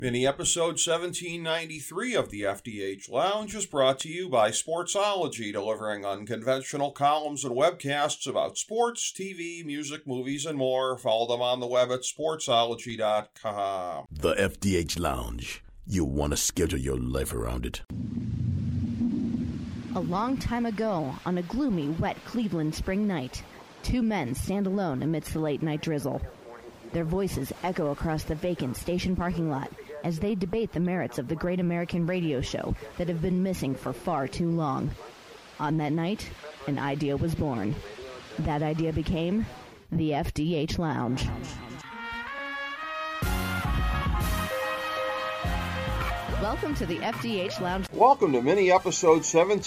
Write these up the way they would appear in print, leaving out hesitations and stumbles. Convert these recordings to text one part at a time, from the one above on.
Mini episode 1793 of the FDH Lounge is brought to you by Sportsology, delivering unconventional columns and webcasts about sports, TV, music, movies, and more. Follow them on the web at sportsology.com. The FDH Lounge. You want to schedule your life around it. A long time ago, on a gloomy, wet Cleveland spring night, two men stand alone amidst the late-night drizzle. Their voices echo across the vacant station parking lot as they debate the merits of the great American radio show that have been missing for far too long. On that night, an idea was born. That idea became the FDH Lounge. Welcome to the FDH Lounge. Welcome to mini episode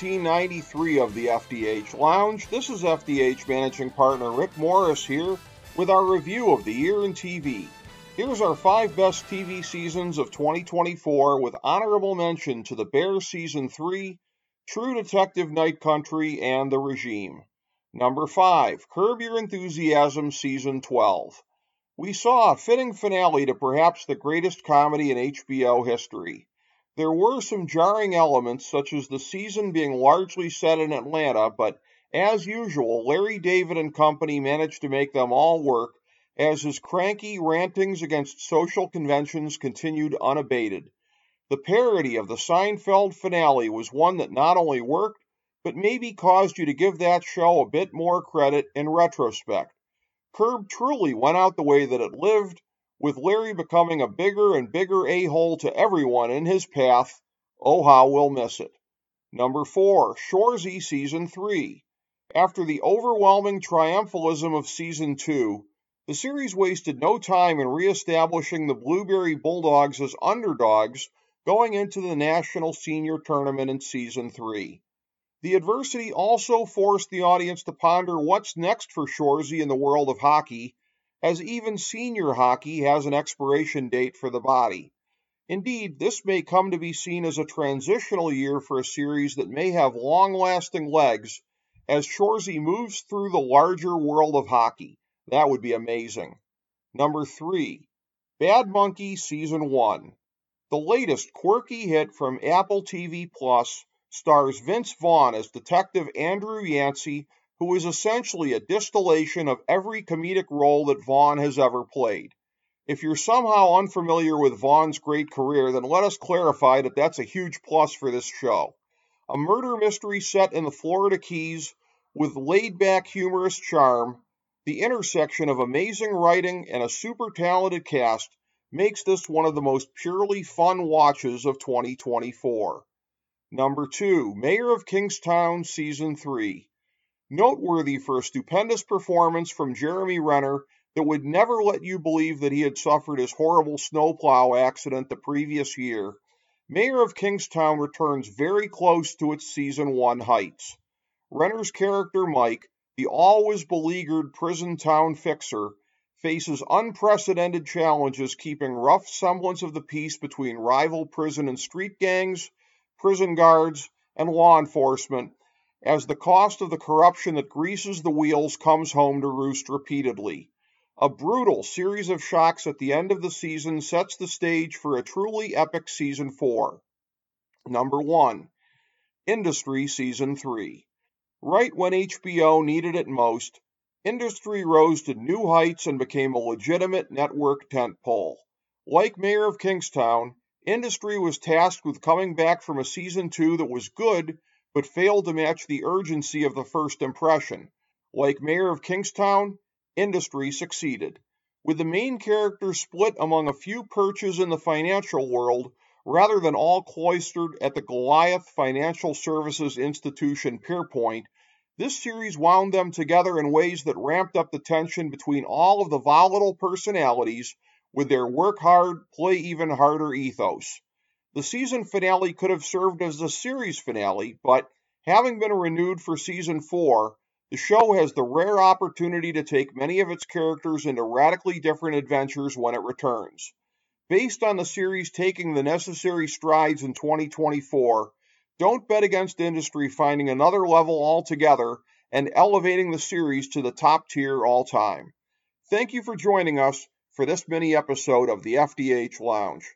1793 of the FDH Lounge. This is FDH managing partner Rick Morris here with our review of the year in TV. Here's our 5 best TV seasons of 2024 with honorable mention to The Bear Season 3, True Detective Night Country, and The Regime. Number 5, Curb Your Enthusiasm Season 12. We saw a fitting finale to perhaps the greatest comedy in HBO history. There were some jarring elements, such as the season being largely set in Atlanta, but as usual, Larry David and company managed to make them all work, as his cranky rantings against social conventions continued unabated. The parody of the Seinfeld finale was one that not only worked, but maybe caused you to give that show a bit more credit in retrospect. Curb truly went out the way that it lived, with Larry becoming a bigger and bigger a-hole to everyone in his path. Oh, how we'll miss it. Number 4, Shoresy Season 3. After the overwhelming triumphalism of Season 2, the series wasted no time in reestablishing the Blueberry Bulldogs as underdogs going into the National Senior Tournament in Season 3. The adversity also forced the audience to ponder what's next for Shoresy in the world of hockey, as even senior hockey has an expiration date for the body. Indeed, this may come to be seen as a transitional year for a series that may have long-lasting legs as Shoresy moves through the larger world of hockey. That would be amazing. Number 3, Bad Monkey Season 1. The latest quirky hit from Apple TV Plus stars Vince Vaughn as Detective Andrew Yancey, who is essentially a distillation of every comedic role that Vaughn has ever played. If you're somehow unfamiliar with Vaughn's great career, then let us clarify that that's a huge plus for this show. A murder mystery set in the Florida Keys with laid-back humorous charm, the intersection of amazing writing and a super talented cast makes this one of the most purely fun watches of 2024. Number 2, Mayor of Kingstown Season 3. Noteworthy for a stupendous performance from Jeremy Renner that would never let you believe that he had suffered his horrible snowplow accident the previous year, Mayor of Kingstown returns very close to its Season 1 heights. Renner's character Mike, the always beleaguered prison town fixer, faces unprecedented challenges keeping rough semblance of the peace between rival prison and street gangs, prison guards, and law enforcement, as the cost of the corruption that greases the wheels comes home to roost repeatedly. A brutal series of shocks at the end of the season sets the stage for a truly epic Season 4. Number 1, Industry Season 3. Right when HBO needed it most, Industry rose to new heights and became a legitimate network tentpole. Like Mayor of Kingstown, Industry was tasked with coming back from a Season 2 that was good, but failed to match the urgency of the first impression. Like Mayor of Kingstown, Industry succeeded. With the main character split among a few perches in the financial world, rather than all cloistered at the Goliath Financial Services Institution Pierpoint, this series wound them together in ways that ramped up the tension between all of the volatile personalities with their work hard, play even harder ethos. The season finale could have served as the series finale, but having been renewed for Season 4, the show has the rare opportunity to take many of its characters into radically different adventures when it returns. Based on the series taking the necessary strides in 2024, don't bet against Industry finding another level altogether and elevating the series to the top tier all time. Thank you for joining us for this mini episode of the FDH Lounge.